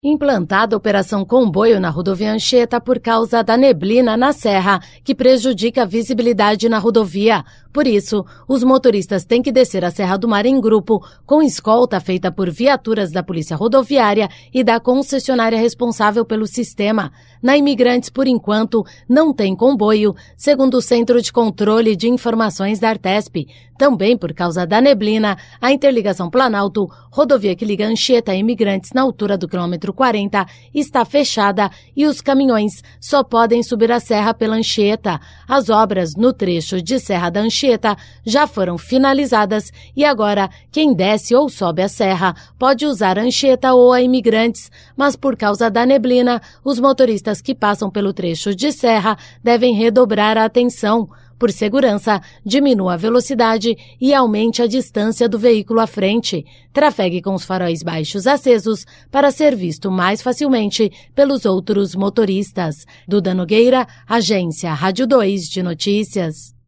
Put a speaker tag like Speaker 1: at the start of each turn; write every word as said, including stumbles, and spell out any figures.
Speaker 1: Implantada a Operação Comboio na rodovia Anchieta por causa da neblina na serra, que prejudica a visibilidade na rodovia. Por isso, os motoristas têm que descer a Serra do Mar em grupo, com escolta feita por viaturas da Polícia Rodoviária e da concessionária responsável pelo sistema. Na Imigrantes, por enquanto, não tem comboio, segundo o Centro de Controle de Informações da Artesp. Também por causa da neblina, a interligação Planalto, rodovia que liga Anchieta a Imigrantes na altura do quilômetro quarenta, está fechada e os caminhões só podem subir a serra pela Anchieta. As obras no trecho de Serra da Anchieta já foram finalizadas e agora quem desce ou sobe a serra pode usar a Anchieta ou a Imigrantes, mas por causa da neblina, os motoristas que passam pelo trecho de serra devem redobrar a atenção. Por segurança, diminua a velocidade e aumente a distância do veículo à frente. Trafegue com os faróis baixos acesos para ser visto mais facilmente pelos outros motoristas. Duda Nogueira, Agência Rádio dois de Notícias.